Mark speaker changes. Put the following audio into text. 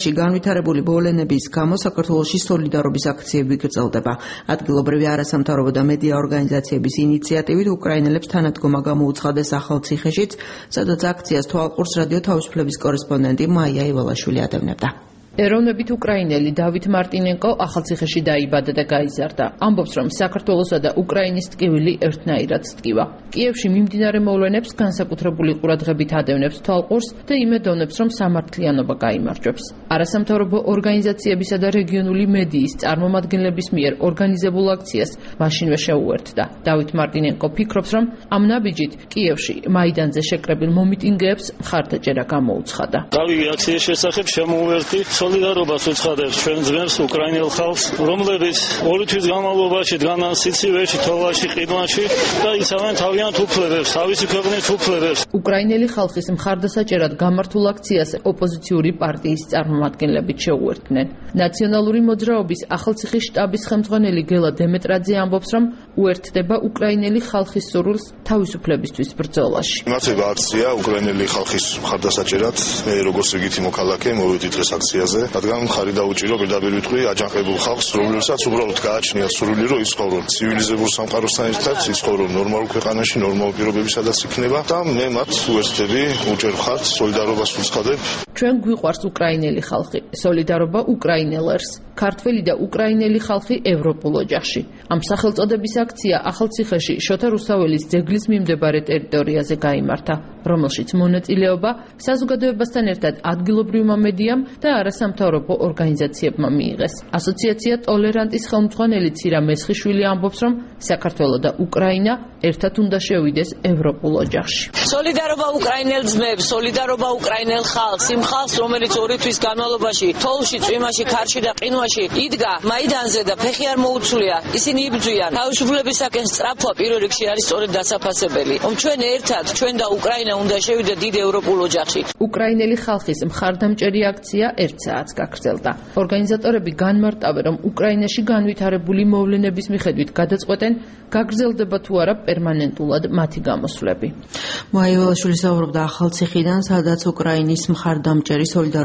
Speaker 1: კონტექსტში განვითარებული მოვლენების გამო საქართველოში სოლიდარობის აქციები გრძელდება. ადგილობრივი არასამთავრობო და მედია ორგანიზაციების ინიციატივით უკრაინელებს თანადგომა გამოუცხადეს ახალციხეშიც, სადაც აქციას თვალყურს რადიო თავისუფლების კორესპონდენტი მაია ივალაშვილი ადევნებდა.
Speaker 2: ეროვნებით უკრაინელი დავით მარტინენკო ახალციხეში დაიბადა და გაიზარდა. ამბობს, რომ საქართველოსა და უკრაინის ტკივილი ერთნაირად ტკივა. კიევში მიმდინარე მოვლენებს განსაკუთრებული ყურადღებით ადევნებს თვალყურს და იმედოვნებს, რომ სამართლიანობა გაიმარჯვებს. არასამთავრობო ორგანიზაციებისა და რეგიონული მედიის წარმომადგენლების მიერ ორგანიზებულ აქციას მაშინვე შეუერთდა. დავით მარტინენკო ფიქრობს, რომ ამ ნაბიჯით კიევში მაიდანზე შეკრებილ მომიტინგეებს მხარდაჭერა გამოუცხადა.
Speaker 3: Გავიგე აქციის შესახებ შემოუერთდი სოლიდარობას უცხადებს ჩვენ ძმებს უკრაინელ ხალხს, რომლებიც 2 თვის განმავლობაში დგანან სიცივეში, თოვაში, ყიდვაში და იცავენ თავიანთ უფლებებს, თავისი ქვეყნის უფლებებს.
Speaker 2: უკრაინელი ხალხის მხარდასაჭერად გამართულ აქციას ოპოზიციური პარტიის წარმომადგენლებით შეუერთდნენ. ნაციონალური მოძრაობის ახალციხის შტაბის ხელმძღვანელი გელა დემეტრაძე ამბობს, რომ უერთდება უკრაინელი ხალხის სურვილს თავისუფლებისთვის ბრძოლაში.
Speaker 4: იმართება აქცია უკრაინელი ხალხის მხარდასაჭერად. მე როგორც რიგითი მოქალაქე მოვედი დღეს აქციაზე, რადგან მხარი დაუჭირო პირდაპირ ვიტყვი აჯანყებულ ხალხს, რომლებსაც უბრალოდ გააჩნიათ სურვილი, რომ იცხოვრონ ცივილიზებულ სამყაროსთან ერთად, იცხოვრონ ნორმალურ ქვეყანაში, ნორმალურ პირობებისადაც იქნება და მე მათ უერთდები, უჯერ ხართ, სოლიდარობას ვუცხადებ.
Speaker 2: ჩვენ გვიყვარს უკრაინელი ხალხი, სოლიდარობა უკრაინელებს, ქართველი და უკრაინელი ხალხი ევროპულ ოჯახში. ამ სახელწოდების აქცია ახალციხეში შოთა რუსაველის ძეგლის მიმდებარე ტერიტორიაზე გაიმართა, რომელშიც მონაწილეობა საზოგადოებასთან ერთად ადგილობრივმა მედიამ და არასამთავრობო ორგანიზაციებმა მიიღეს. ასოციაცია ტოლერანტის ხელმძღვანელი ცირა მესხიშვილი ამბობს, რომ საქართველო და უკრაინა ერთად უნდა შევიდეს ევროპულ ოჯახში.
Speaker 5: სოლიდარობა უკრაინელ ძმებს, სოლიდარობა უკრაინელ ხალხს, იმ ხალხს, რომელიც 2 თვის განმავლობაში თოვლში, წვიმაში, ქარში და ყინვაში იდგა მაიდანზე და ფეხი არ მოუცვლია. ისინი იბრძვიან. თავისუფლებისაკენ სწრაფვა პირველ რიგში არის სწორედ დასაფასებელი. ჩვენ ერთად, ჩვენ და უკრაინა უნდა შევიდეთ დიდ ევროპულ ოჯახში.
Speaker 2: უკრაინელი ხალხის მხარდამჭერი აქცია 1 საათს გაგრძელდა. ორგანიზატორები განმარტავენ, რომ უკრაინაში განვითარებული მოვლენების მიხედვით გადაწყვეტენ, გაგრძელდება თუ არა პერმანენტულად მათი გამოსვლები.
Speaker 1: მაია ივალაშვილი საუბრობდა ახალციხიდან, სადაც უკრაინის მხარდამჭერი